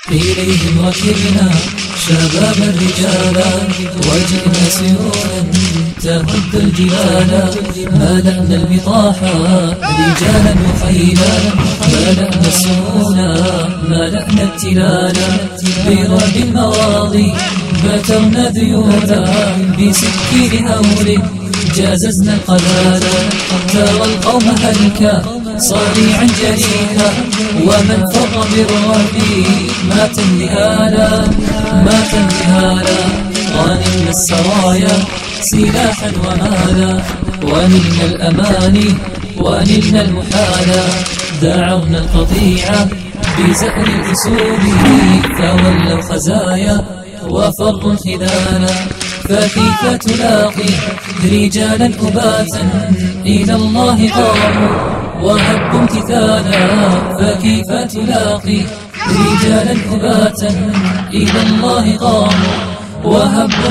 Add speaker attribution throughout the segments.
Speaker 1: إليهم ركبنا شباب الرجالا وجئنا سيولا تهد الجبال. ملأنا البطاحة رجالا وخيلا، ملأنا السمونا ملأنا التلالا. برعب المواضي بترنا ذيولا، بسكين هول جاززنا القلالا. ترى القوم هلكا صريعا جريحا، ومن فر بالرعب مات انذهالا مات انذهالا. غانمنا السرايا سلاحا ومالا، ونلنا الأماني ونلنا المحالا. دعرنا القطيعة بزهر الأسود، فولوا خزايا وفروا الخذالا. فكيف تلاقي رجالا أباتا إلى الله قاموا وهبوا امتثالا. فكيف تلاقي رجالا أباتا إلى الله قاموا وهبوا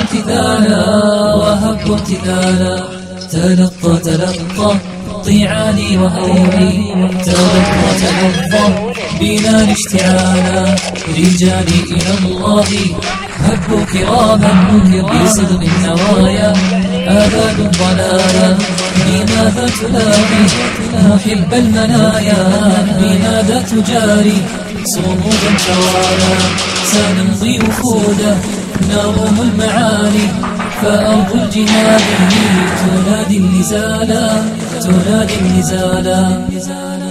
Speaker 1: امتثالا. تلقى طيعاني وهيبي، تلقى بنا اشتعالا. رجالي إلى الله هبوا كراما بصدق النوايا، آباد الضلالا. لماذا تلاقي محب المنايا؟ لماذا تجاري صمودا شوالا؟ سنمضي وفودا نروم المعالي، فأرض الجهاد تنادي النزالا